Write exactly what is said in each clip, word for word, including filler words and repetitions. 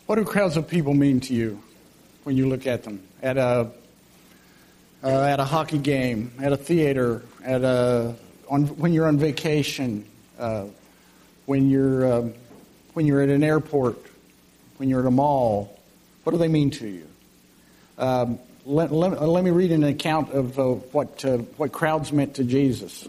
What do crowds of people mean to you when you look at them? At a uh, at a hockey game, at a theater, at a on when you're on vacation, uh, when you're um, when you're at an airport, when you're at a mall. What do they mean to you? Um, let, let, let me read an account of uh, what uh, what crowds meant to Jesus,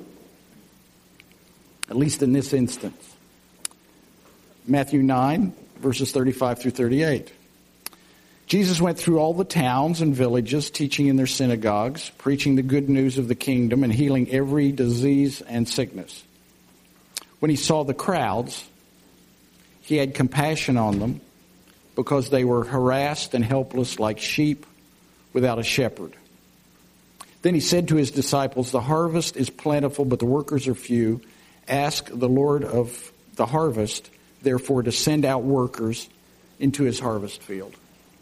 at least in this instance. Matthew nine, verses thirty-five through thirty-eight. Jesus went through all the towns and villages, teaching in their synagogues, preaching the good news of the kingdom, and healing every disease and sickness. When he saw the crowds, he had compassion on them, because they were harassed and helpless like sheep without a shepherd. Then he said to his disciples, "The harvest is plentiful, but the workers are few. Ask the Lord of the harvest, therefore, to send out workers into his harvest field."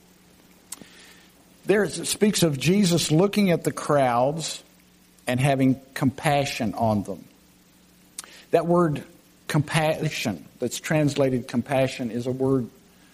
There it speaks of Jesus looking at the crowds and having compassion on them. That word compassion, that's translated compassion, is a word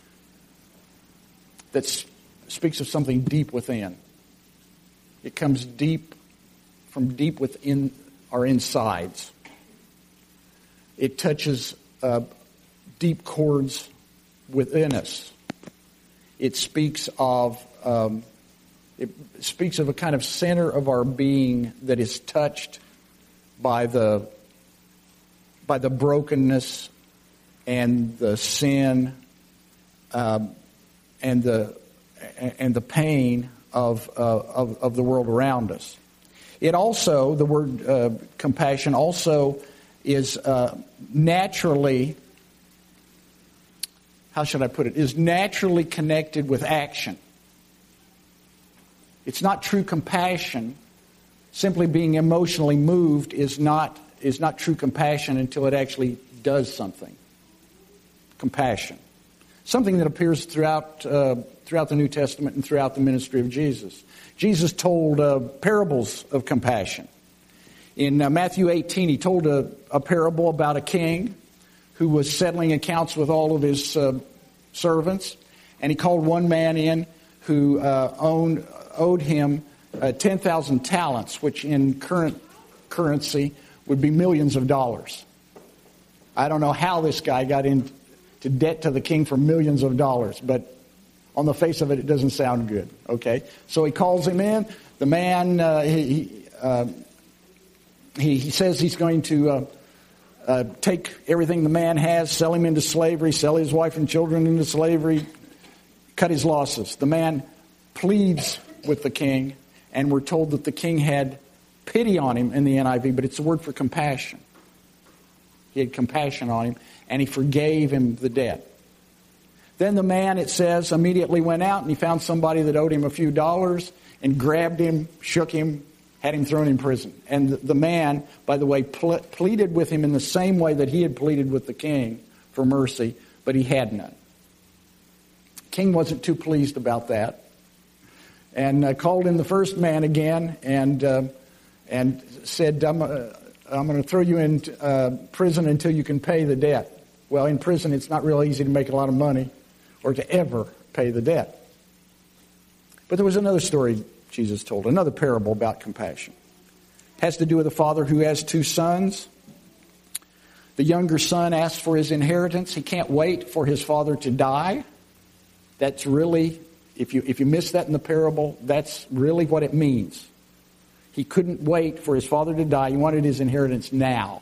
that speaks of something deep within. It comes deep from deep within our insides. It touches uh, deep chords within us. It speaks of um, it speaks of a kind of center of our being that is touched by the by the brokenness and the sin um, and the and the pain of, uh, of of the world around us. It also, the word uh, compassion also is uh, naturally, how should I put it, is naturally connected with action. It's not true compassion. Simply being emotionally moved is not is not true compassion until it actually does something. Compassion. Something that appears throughout uh, throughout the New Testament and throughout the ministry of Jesus. Jesus told uh, parables of compassion. In uh, Matthew eighteen, he told a, a parable about a king who was settling accounts with all of his uh, servants, and he called one man in who uh, owned owed him uh, ten thousand talents, which in current currency would be millions of dollars. I don't know how this guy got into debt to the king for millions of dollars, but on the face of it, it doesn't sound good. Okay, so he calls him in. The man, uh, he, uh, he he says he's going to uh, uh, take everything the man has, sell him into slavery, sell his wife and children into slavery, cut his losses. The man pleads with the king, and we're told that the king had pity on him in the N I V, but it's a word for compassion. He had compassion on him, and he forgave him the debt. Then the man, it says, immediately went out, and he found somebody that owed him a few dollars, and grabbed him, shook him, had him thrown in prison. And the man, by the way, ple- pleaded with him in the same way that he had pleaded with the king for mercy, but he had none. King wasn't too pleased about that, and uh, called in the first man again, and uh, and said, I'm, uh, I'm going to throw you in uh, prison until you can pay the debt. Well, in prison, it's not real easy to make a lot of money or to ever pay the debt. But there was another story Jesus told, another parable about compassion. It has to do with a father who has two sons. The younger son asks for his inheritance. He can't wait for his father to die. That's really, if you if you miss that in the parable, that's really what it means. He couldn't wait for his father to die. He wanted his inheritance now.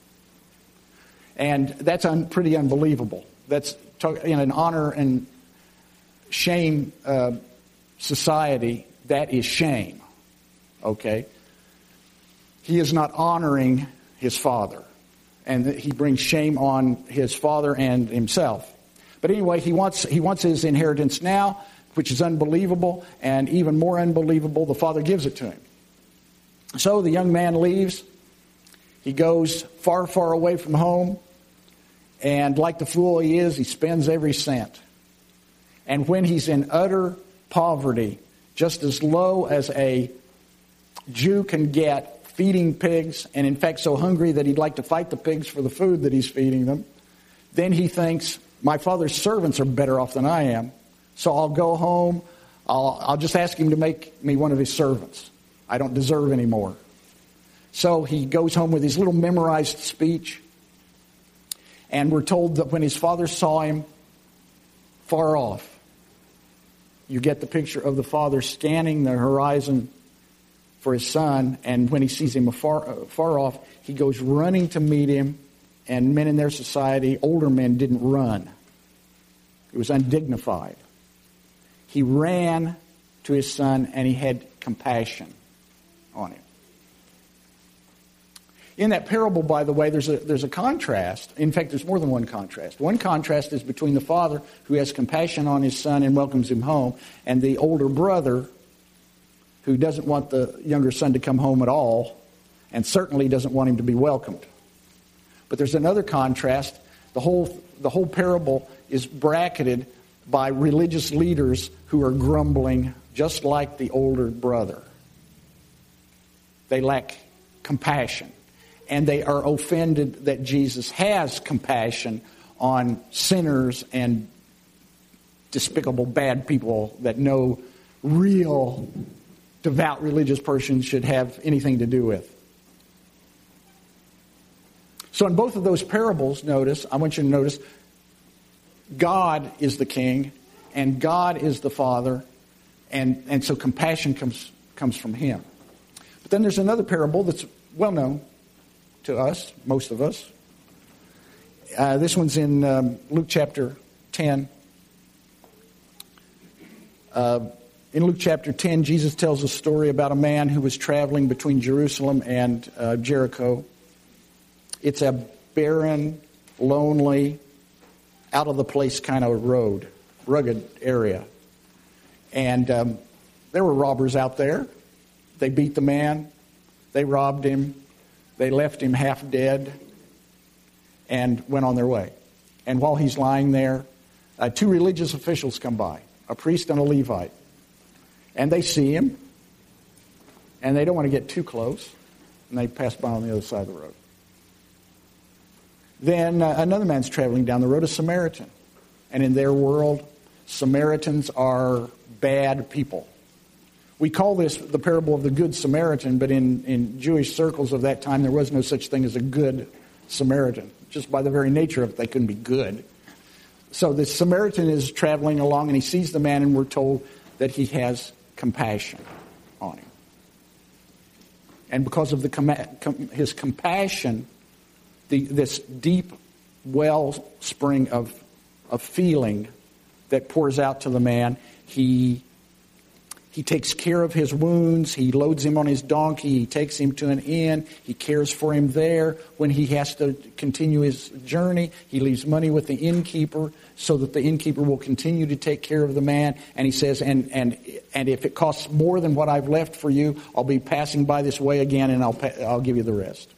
And that's un, pretty unbelievable. That's in an honor and shame uh, society, that is shame. Okay? He is not honoring his father. And he brings shame on his father and himself. But anyway, he wants he wants his inheritance now, which is unbelievable, and even more unbelievable, the father gives it to him. So the young man leaves. He goes far, far away from home, and like the fool he is, he spends every cent. And when he's in utter poverty, just as low as a Jew can get, feeding pigs, and in fact so hungry that he'd like to fight the pigs for the food that he's feeding them, then he thinks, My father's servants are better off than I am. So I'll go home. I'll, I'll just ask him to make me one of his servants. I don't deserve any more. So he goes home with his little memorized speech. And we're told that when his father saw him far off, you get the picture of the father scanning the horizon for his son. And when he sees him afar, far off, he goes running to meet him. And men in their society, older men, didn't run. It was undignified. He ran to his son and he had compassion on him. In that parable, by the way, there's a, there's a contrast. In fact, there's more than one contrast. One contrast is between the father who has compassion on his son and welcomes him home, and the older brother who doesn't want the younger son to come home at all and certainly doesn't want him to be welcomed. But there's another contrast. The whole, the whole parable is bracketed by religious leaders who are grumbling just like the older brother. They lack compassion. And they are offended that Jesus has compassion on sinners and despicable bad people that no real devout religious person should have anything to do with. So in both of those parables, notice, I want you to notice, God is the king and God is the father, and, and so compassion comes, comes from him. But then there's another parable that's well known to us, most of us. Uh, this one's in um, Luke chapter ten. Uh, in Luke chapter ten, Jesus tells a story about a man who was traveling between Jerusalem and uh, Jericho. It's a barren, lonely, out-of-the-place kind of road, rugged area. And um, there were robbers out there. They beat the man. They robbed him. They left him half dead and went on their way. And while he's lying there, uh, two religious officials come by, a priest and a Levite. And they see him, and they don't want to get too close, and they pass by on the other side of the road. Then uh, another man's traveling down the road, a Samaritan. And in their world, Samaritans are bad people. We call this the parable of the Good Samaritan, but in, in Jewish circles of that time, there was no such thing as a good Samaritan. Just by the very nature of it, they couldn't be good. So the Samaritan is traveling along, and he sees the man, and we're told that he has compassion on him. And because of the com- com- his compassion, the, this deep wellspring of, of feeling that pours out to the man, he He takes care of his wounds. He loads him on his donkey. He takes him to an inn. He cares for him there. When he has to continue his journey, he leaves money with the innkeeper so that the innkeeper will continue to take care of the man. And he says, and and and if it costs more than what I've left for you, I'll be passing by this way again, and I'll pay, I'll give you the rest.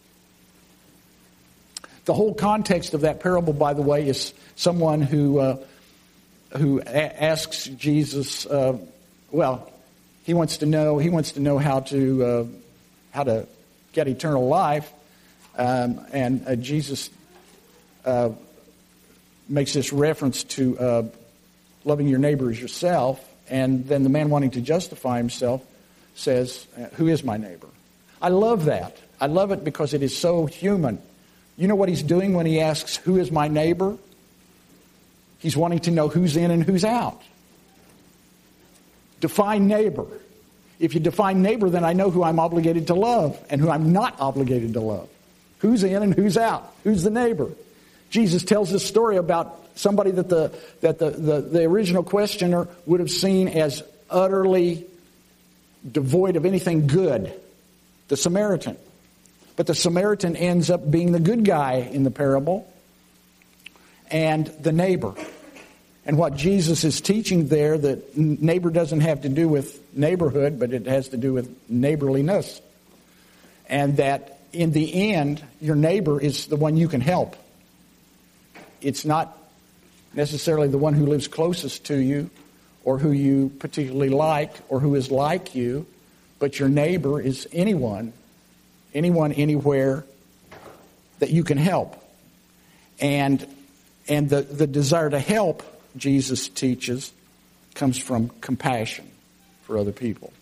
The whole context of that parable, by the way, is someone who uh, who a- asks Jesus. Uh, Well, he wants to know. He wants to know how to uh, how to get eternal life, um, and uh, Jesus uh, makes this reference to uh, loving your neighbor as yourself. And then the man wanting to justify himself says, "Who is my neighbor?" I love that. I love it because it is so human. You know what he's doing when he asks, "Who is my neighbor?" He's wanting to know who's in and who's out. Define neighbor. If you define neighbor, then I know who I'm obligated to love and who I'm not obligated to love. Who's in and who's out? Who's the neighbor? Jesus tells this story about somebody that the that the, the, the original questioner would have seen as utterly devoid of anything good, the Samaritan. But the Samaritan ends up being the good guy in the parable and the neighbor. And what Jesus is teaching there, that neighbor doesn't have to do with neighborhood, but it has to do with neighborliness. And that in the end, your neighbor is the one you can help. It's not necessarily the one who lives closest to you or who you particularly like or who is like you, but your neighbor is anyone, anyone, anywhere that you can help. And And the, the desire to help, Jesus teaches, comes from compassion for other people.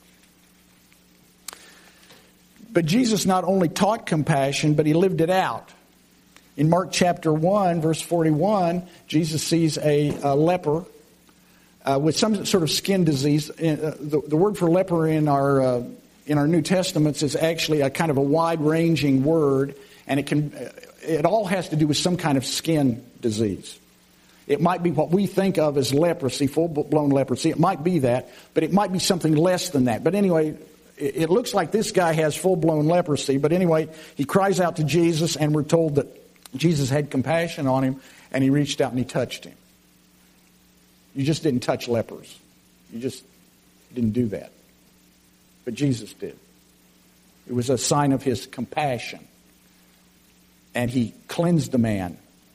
But Jesus not only taught compassion, but he lived it out. In Mark chapter one, verse forty-one, Jesus sees a, a leper uh, with some sort of skin disease. Uh, the, the word for leper in our uh, in our New Testaments is actually a kind of a wide-ranging word, and it can it all has to do with some kind of skin disease. It might be what we think of as leprosy, full-blown leprosy. It might be that, but it might be something less than that. But anyway, it looks like this guy has full-blown leprosy. But anyway, he cries out to Jesus, and we're told that Jesus had compassion on him, and he reached out and he touched him. You just didn't touch lepers. You just didn't do that. But Jesus did. It was a sign of his compassion. And he cleansed the man.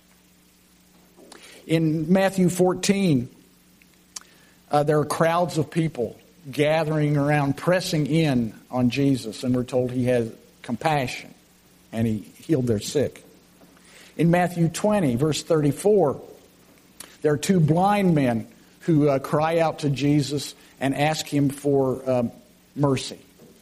In Matthew fourteen, uh, there are crowds of people gathering around, pressing in on Jesus, and we're told he had compassion, and he healed their sick. In Matthew twenty, verse thirty-four, there are two blind men who uh, cry out to Jesus and ask him for um, mercy.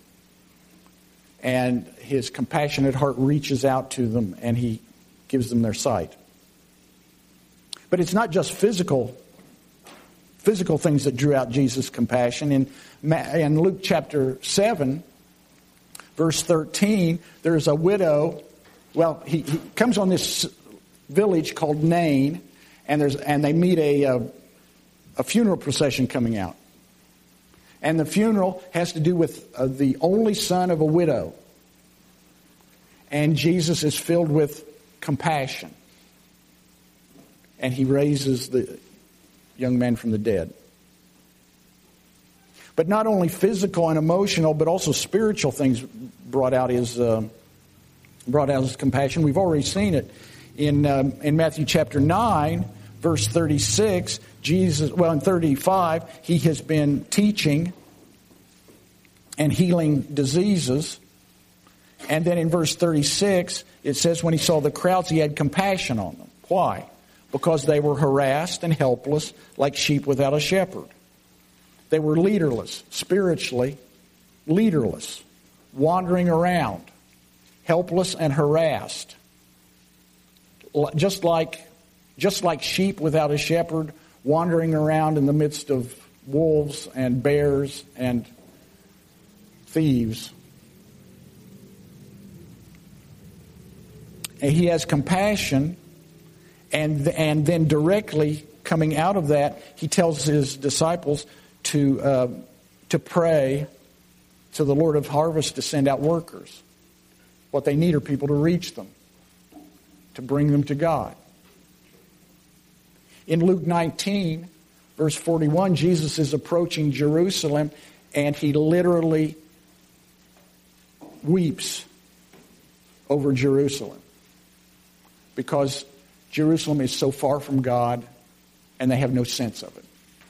And his compassionate heart reaches out to them, and he gives them their sight. But it's not just physical physical things that drew out Jesus' compassion. In, in Luke chapter seven, verse thirteen, there's a widow. Well, he, he comes on this village called Nain, and there's and they meet a, a a funeral procession coming out. And the funeral has to do with uh, the only son of a widow. And Jesus is filled with compassion. And he raises the young man from the dead. But not only physical and emotional, but also spiritual things brought out his uh, brought out his compassion. We've already seen it in um, in Matthew chapter nine, verse thirty-six. Jesus, well, in thirty-five, he has been teaching and healing diseases. And then in verse thirty-six, it says, when he saw the crowds, he had compassion on them. Why? Because they were harassed and helpless, like sheep without a shepherd. They were leaderless, spiritually leaderless, wandering around, helpless and harassed. Just like, just like sheep without a shepherd, wandering around in the midst of wolves and bears and thieves. And he has compassion. And and then directly coming out of that, he tells his disciples to uh, to pray to the Lord of harvest to send out workers. What they need are people to reach them, to bring them to God. In Luke nineteen, verse forty-one, Jesus is approaching Jerusalem, and he literally weeps over Jerusalem because Jerusalem is so far from God, and they have no sense of it.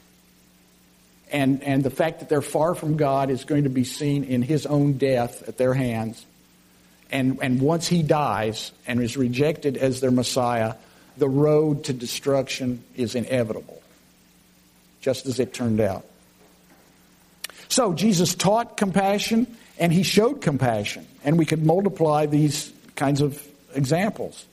And and the fact that they're far from God is going to be seen in his own death at their hands. And, and once he dies and is rejected as their Messiah, the road to destruction is inevitable, just as it turned out. So Jesus taught compassion, and he showed compassion. And we could multiply these kinds of examples.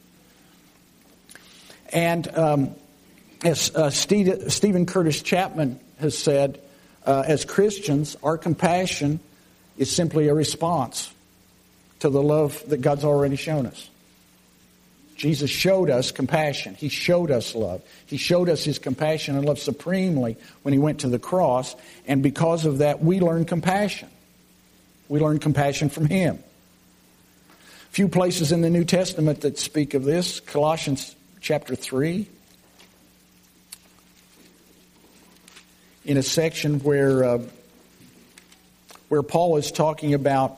And um, as uh, Steve, Stephen Curtis Chapman has said, uh, as Christians, our compassion is simply a response to the love that God's already shown us. Jesus showed us compassion. He showed us love. He showed us his compassion and love supremely when he went to the cross. And because of that, we learn compassion. We learn compassion from him. A few places in the New Testament that speak of this. Colossians chapter three, in a section where uh, where Paul is talking about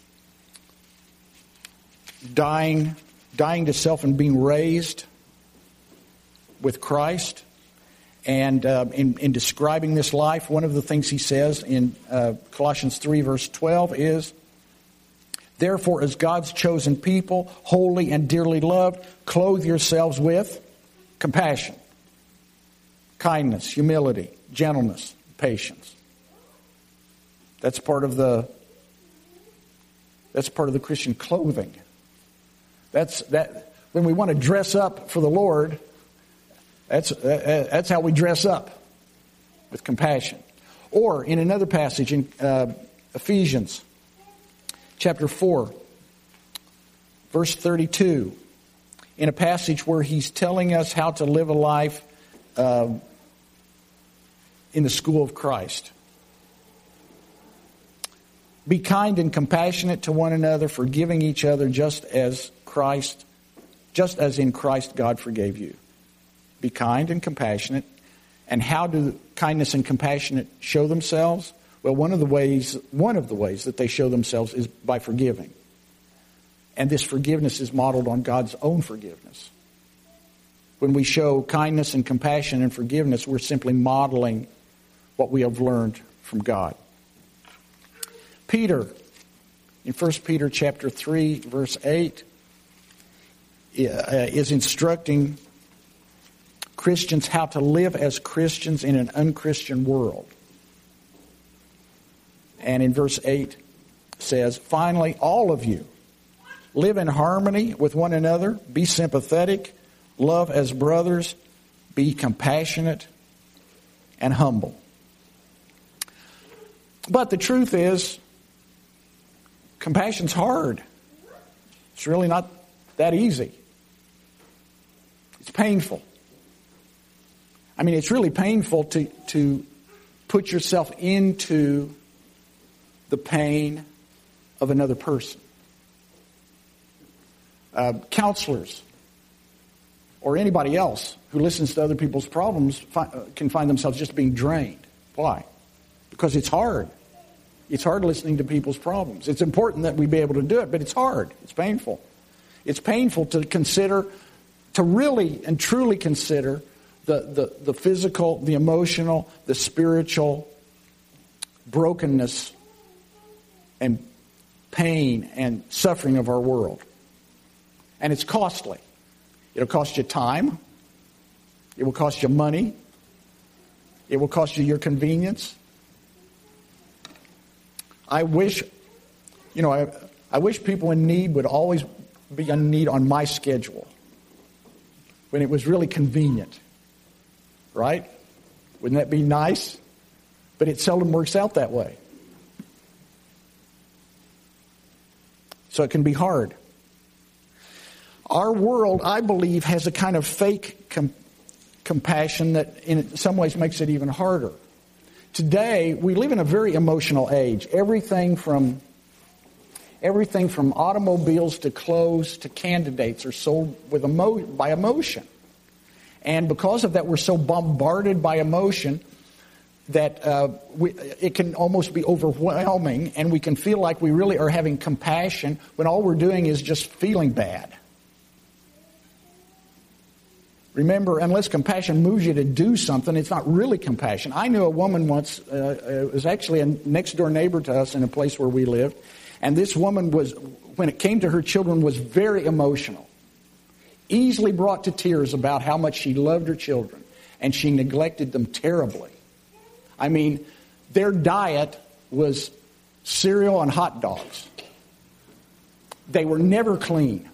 dying, dying to self and being raised with Christ. And uh, in, in describing this life, one of the things he says in uh, Colossians three, verse twelve is, therefore, as God's chosen people, holy and dearly loved, clothe yourselves with Compassion, kindness, humility, gentleness, patience. That's part of the that's part of the Christian clothing. That's that when we want to dress up for the Lord, that's that's how we dress up, with compassion. Or in another passage in uh, Ephesians chapter four, verse thirty-two, in a passage where he's telling us how to live a life uh, in the school of Christ. Be kind and compassionate to one another, forgiving each other just as Christ, just as in Christ God forgave you. Be kind and compassionate. And how do kindness and compassion show themselves? Well, one of the ways, one of the ways that they show themselves is by forgiving. And this forgiveness is modeled on God's own forgiveness. When we show kindness and compassion and forgiveness, we're simply modeling what we have learned from God. Peter, in First Peter chapter three, verse eight, is instructing Christians how to live as Christians in an unchristian world. And in verse eight says, finally, all of you, live in harmony with one another, be sympathetic, love as brothers, be compassionate and humble. But the truth is, compassion's hard. It's really not that easy. It's painful. I mean, it's really painful to, to put yourself into the pain of another person. Uh, counselors or anybody else who listens to other people's problems fi- can find themselves just being drained. Why? Because it's hard. It's hard listening to people's problems. It's important that we be able to do it, but it's hard. It's painful. It's painful to consider, to really and truly consider the, the, the physical, the emotional, the spiritual brokenness and pain and suffering of our world. And it's costly. It'll cost you time. It will cost you money. It will cost you your convenience. I wish, you know, I, I wish people in need would always be in need on my schedule when it was really convenient, right? Wouldn't that be nice? But it seldom works out that way. So it can be hard. Our world, I believe, has a kind of fake com- compassion that in some ways makes it even harder. Today, we live in a very emotional age. Everything from everything from automobiles to clothes to candidates are sold with emo- by emotion. And because of that, we're so bombarded by emotion that uh, we, it can almost be overwhelming, and we can feel like we really are having compassion when all we're doing is just feeling bad. Remember, unless compassion moves you to do something, it's not really compassion. I knew a woman once, uh, it was actually a next-door neighbor to us in a place where we lived, and this woman was, when it came to her children, was very emotional, easily brought to tears about how much she loved her children, and she neglected them terribly. I mean, their diet was cereal and hot dogs. They were never clean.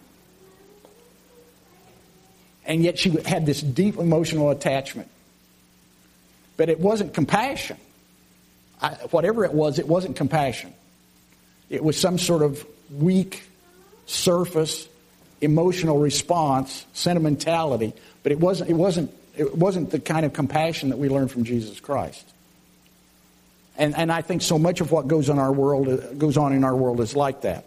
And yet she had this deep emotional attachment. But it wasn't compassion. I, whatever it was, it wasn't compassion. It was some sort of weak, surface, emotional response, sentimentality. But it wasn't, it wasn't, it wasn't the kind of compassion that we learn from Jesus Christ. And, and I think so much of what goes on our world goes on in our world is like that.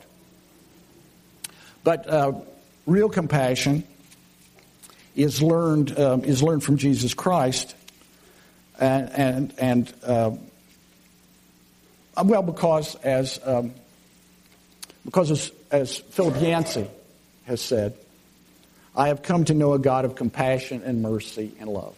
But uh, real compassion is learned um, is learned from Jesus Christ, and and and uh, well, because as um, because as, as Philip Yancey has said, I have come to know a God of compassion and mercy and love.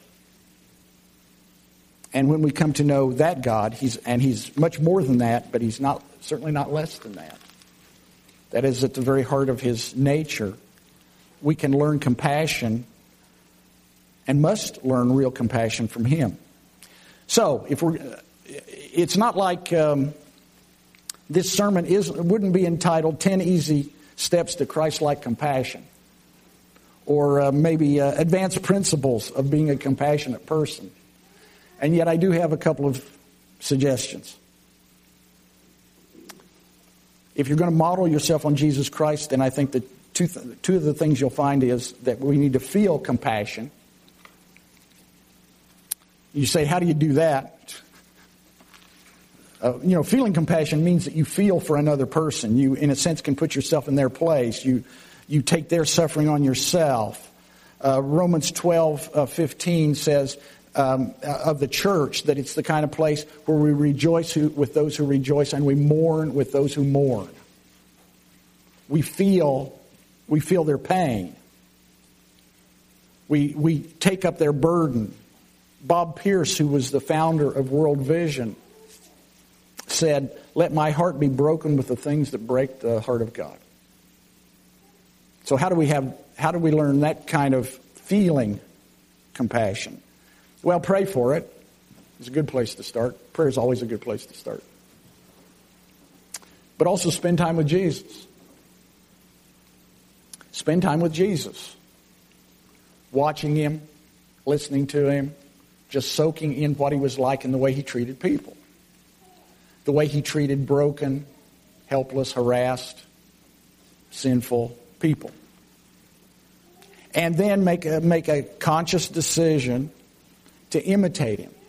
And when we come to know that God, he's and he's much more than that, but he's not certainly not less than that. That is at the very heart of his nature. We can learn compassion and must learn real compassion from him. So, if we're, it's not like um, this sermon is wouldn't be entitled ten Easy Steps to Christ-like Compassion, or uh, maybe uh, Advanced Principles of Being a Compassionate Person. And yet I do have a couple of suggestions. If you're going to model yourself on Jesus Christ, then I think that two, th- two of the things you'll find is that we need to feel compassion. You say, how do you do that? Uh, you know, feeling compassion means that you feel for another person. You, in a sense, can put yourself in their place. You you take their suffering on yourself. Uh, Romans twelve uh, fifteen says um, of the church that it's the kind of place where we rejoice who, with those who rejoice and we mourn with those who mourn. We feel we feel their pain. We we take up their burden. Bob Pierce, who was the founder of World Vision, said, "Let my heart be broken with the things that break the heart of God." So how do we have how do we learn that kind of feeling compassion? Well, pray for it. It's a good place to start. Prayer is always a good place to start. But also spend time with Jesus. Spend time with Jesus. Watching him, listening to him, just soaking in what he was like and the way he treated people. The way he treated broken, helpless, harassed, sinful people. And then make a, make a conscious decision to imitate him.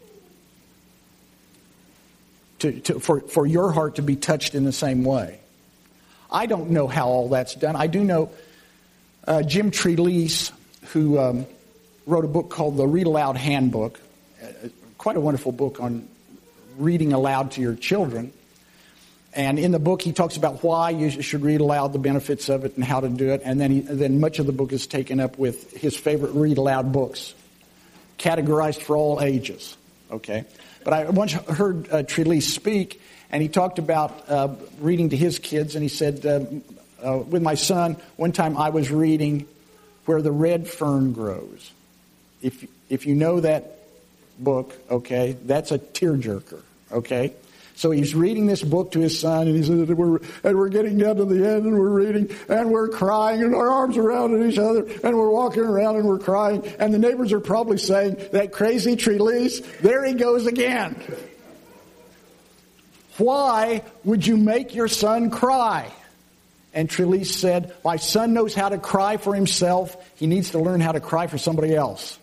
To, to, for, for your heart to be touched in the same way. I don't know how all that's done. I do know uh, Jim Trelease, who um, wrote a book called The Read Aloud Handbook. Uh, quite a wonderful book on reading aloud to your children. And in the book, he talks about why you should read aloud, the benefits of it, and how to do it. And then, he, then much of the book is taken up with his favorite read aloud books, categorized for all ages. Okay, but I once heard uh, Trelease speak, and he talked about uh, reading to his kids, and he said, uh, uh, "With my son, one time I was reading Where the Red Fern Grows. If if you know that book, okay, that's a tearjerker. Okay." So he's reading this book to his son, and he says, we're, and we're getting down to the end, and we're reading, and we're crying, and our arms are around each other, and we're walking around, and we're crying, and the neighbors are probably saying, that crazy Trelease, there he goes again. Why would you make your son cry? And Trelease said, my son knows how to cry for himself. He needs to learn how to cry for somebody else.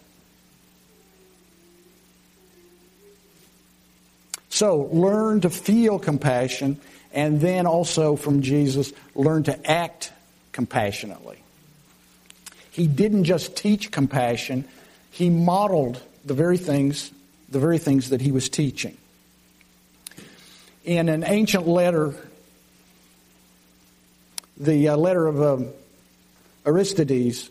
So learn to feel compassion, and then also from Jesus, learn to act compassionately. He didn't just teach compassion, he modeled the very things, the very things that he was teaching. In an ancient letter, the uh, letter of um, Aristides,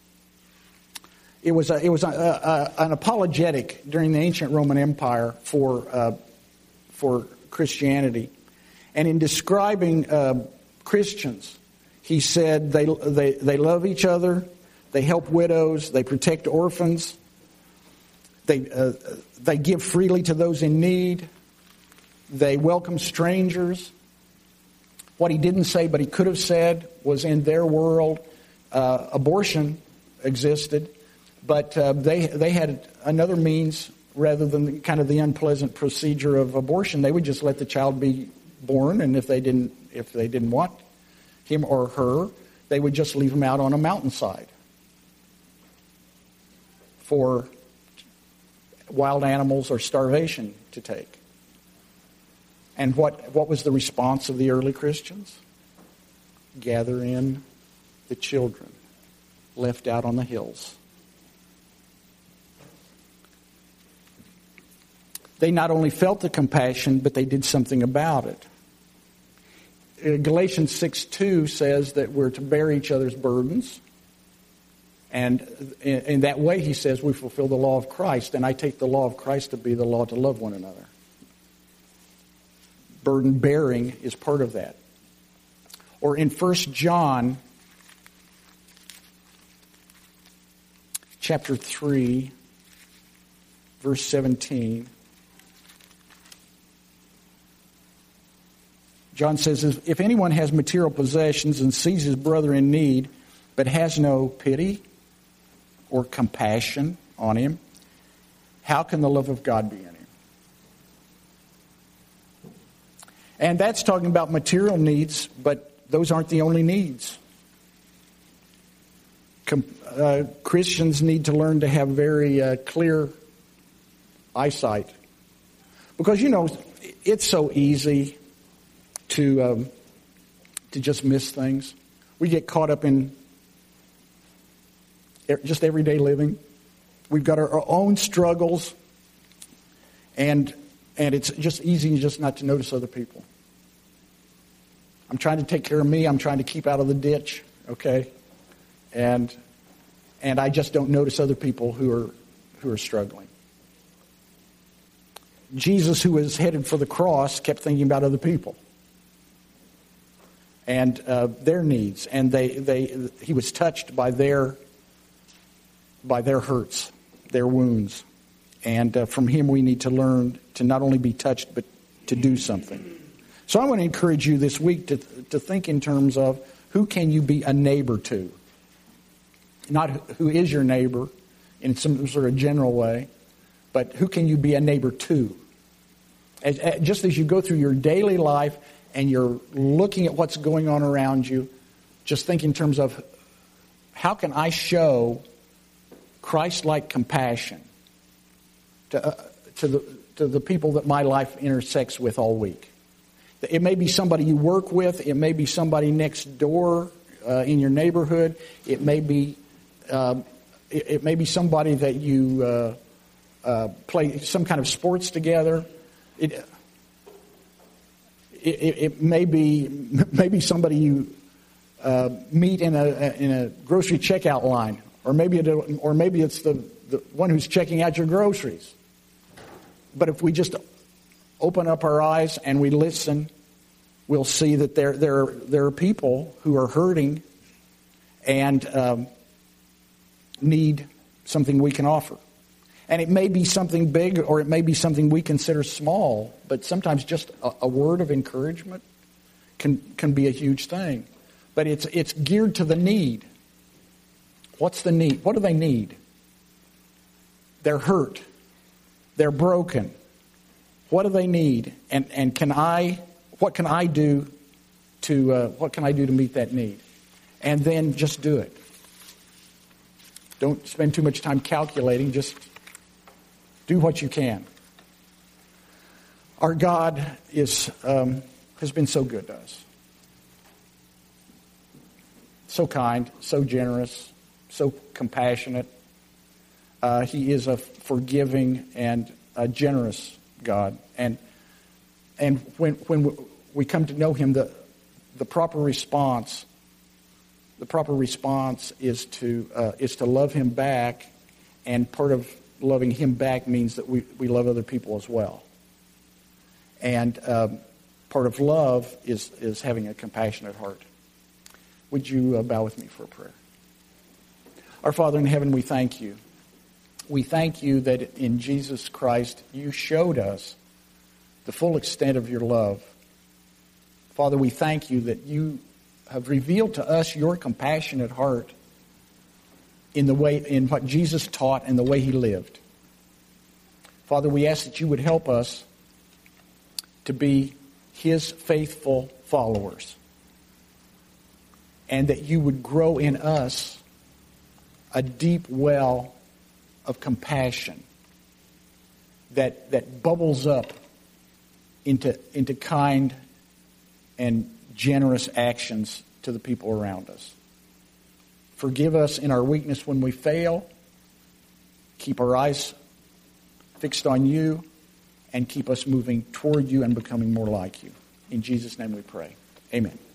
it was a, it was a, a, an apologetic during the ancient Roman Empire for uh, for Christianity. And in describing uh, Christians, he said they, they, they love each other, they help widows, they protect orphans, they, uh, they give freely to those in need, they welcome strangers. What he didn't say, but he could have said, was in their world, uh, abortion existed, but uh, they they had another means. Rather than the, kind of the unpleasant procedure of abortion, they would just let the child be born, and if they didn't, if they didn't want him or her, they would just leave him out on a mountainside for wild animals or starvation to take. And what what was the response of the early Christians? Gather in the children left out on the hills. They not only felt the compassion, but they did something about it. Galatians six two says that we're to bear each other's burdens. And in that way, he says, we fulfill the law of Christ. And I take the law of Christ to be the law to love one another. Burden bearing is part of that. Or in First John chapter three, verse seventeen. John says, if anyone has material possessions and sees his brother in need, but has no pity or compassion on him, how can the love of God be in him? And that's talking about material needs, but those aren't the only needs. Com- uh, Christians need to learn to have very uh, clear eyesight. Because, you know, it's so easy to um, to just miss things. We get caught up in just everyday living. We've got our, our own struggles, and and it's just easy just not to notice other people. I'm trying to take care of me. I'm trying to keep out of the ditch, okay? And and I just don't notice other people who are who are struggling. Jesus, who was headed for the cross, kept thinking about other people and uh, their needs, and they they he was touched by their by their hurts, their wounds, and uh, from him we need to learn to not only be touched but to do something. So I want to encourage you this week to to think in terms of who can you be a neighbor to, not who is your neighbor in some sort of general way, but who can you be a neighbor to? As, as, just as you go through your daily life and you're looking at what's going on around you, just think in terms of how can I show Christ-like compassion to uh, to the to the people that my life intersects with all week. It may be somebody you work with. It may be somebody next door uh, in your neighborhood. It may be uh, it, it may be somebody that you uh, uh, play some kind of sports together. It, it, it may be maybe somebody you uh, meet in a in a grocery checkout line, or maybe it, or maybe it's the, the one who's checking out your groceries. But if we just open up our eyes and we listen, we'll see that there there there are people who are hurting and um, need something we can offer. And it may be something big or it may be something we consider small, but sometimes just a, a word of encouragement can can be a huge thing. But it's it's geared to the need. What's the need? What do they need? They're hurt. They're broken. What do they need? And and can I? What can I do to? Uh, what can I do to meet that need? And then just do it. Don't spend too much time calculating. Just do what you can. Our God is um, has been so good to us, so kind, so generous, so compassionate. Uh, he is a forgiving and a generous God, and and when when we come to know Him, the the proper response, the proper response is to uh, is to love Him back, and part of loving Him back means that we, we love other people as well. And um, part of love is is having a compassionate heart. Would you uh, bow with me for a prayer? Our Father in heaven, we thank you. We thank you that in Jesus Christ you showed us the full extent of your love. Father, we thank you that you have revealed to us your compassionate heart in the way in what Jesus taught and the way he lived. Father, we ask that you would help us to be his faithful followers, and that you would grow in us a deep well of compassion that that bubbles up into into kind and generous actions to the people around us. Forgive us in our weakness when we fail. Keep our eyes fixed on you, and keep us moving toward you and becoming more like you. In Jesus' name we pray. Amen.